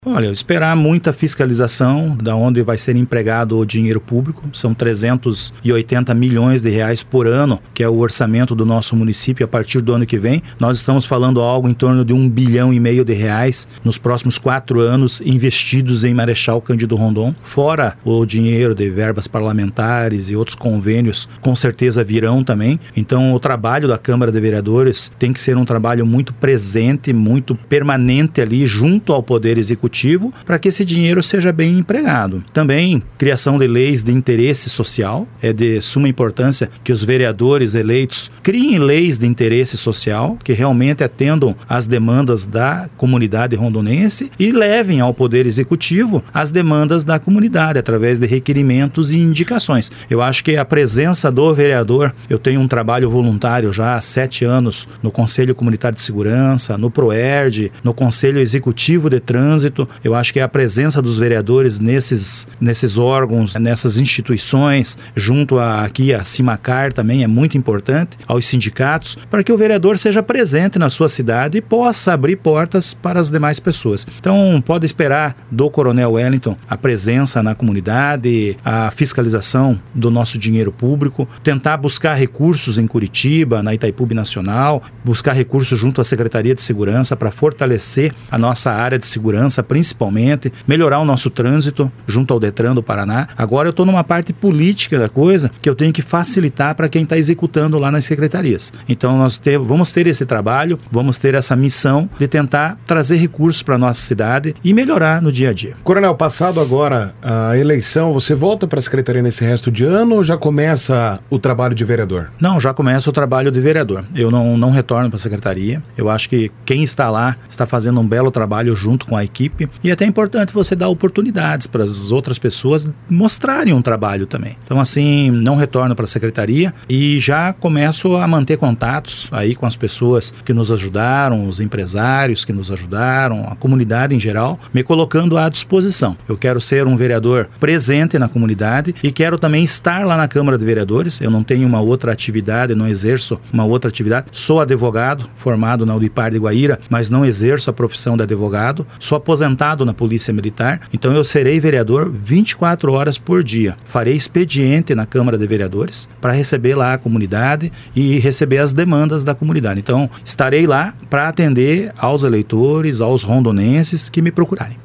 Olha, esperar muita fiscalização da onde vai ser empregado o dinheiro público. São 380 milhões de reais por ano, que é o orçamento do nosso município a partir do ano que vem. Nós estamos falando algo em torno de 1,5 bilhão de reais nos próximos 4 anos investidos em Marechal Cândido Rondon. Fora o dinheiro de verbas parlamentares e outros convênios, com certeza virão também. Então o trabalho da Câmara de Vereadores tem que ser um trabalho muito presente, muito permanente ali junto ao Poder Executivo, para que esse dinheiro seja bem empregado. Também, criação de leis de interesse social. É de suma importância que os vereadores eleitos criem leis de interesse social, que realmente atendam às demandas da comunidade rondonense e levem ao Poder Executivo as demandas da comunidade, através de requerimentos e indicações. Eu acho que a presença do vereador, eu tenho um trabalho voluntário já há 7 anos no Conselho Comunitário de Segurança, no PROERD, no Conselho Executivo de Trânsito. Eu acho que a presença dos vereadores nesses órgãos, nessas instituições, junto aqui a Cimacar também é muito importante, aos sindicatos, para que o vereador seja presente na sua cidade e possa abrir portas para as demais pessoas. Então, pode esperar do Coronel Wellington a presença na comunidade, a fiscalização do nosso dinheiro público, tentar buscar recursos em Curitiba, na Itaipu Binacional, buscar recursos junto à Secretaria de Segurança para fortalecer a nossa área de segurança, principalmente, melhorar o nosso trânsito junto ao Detran do Paraná. Agora eu estou numa parte política da coisa que eu tenho que facilitar para quem está executando lá nas secretarias. Então vamos ter esse trabalho, vamos ter essa missão de tentar trazer recursos para a nossa cidade e melhorar no dia a dia. Coronel, passado agora a eleição, você volta para a secretaria nesse resto de ano ou já começa o trabalho de vereador? Não, já começa o trabalho de vereador. Eu não retorno para a secretaria. Eu acho que quem está lá está fazendo um belo trabalho junto com a equipe. E até é importante você dar oportunidades para as outras pessoas mostrarem um trabalho também. Então, assim, não retorno para a secretaria e já começo a manter contatos aí com as pessoas que nos ajudaram, os empresários que nos ajudaram, a comunidade em geral, me colocando à disposição. Eu quero ser um vereador presente na comunidade e quero também estar lá na Câmara de Vereadores. Eu não tenho uma outra atividade, não exerço uma outra atividade. Sou advogado, formado na Unipar de Guaíra, mas não exerço a profissão de advogado. Sou aposentado na Polícia Militar, então eu serei vereador 24 horas por dia. Farei expediente na Câmara de Vereadores para receber lá a comunidade e receber as demandas da comunidade. Então, estarei lá para atender aos eleitores, aos rondonenses que me procurarem.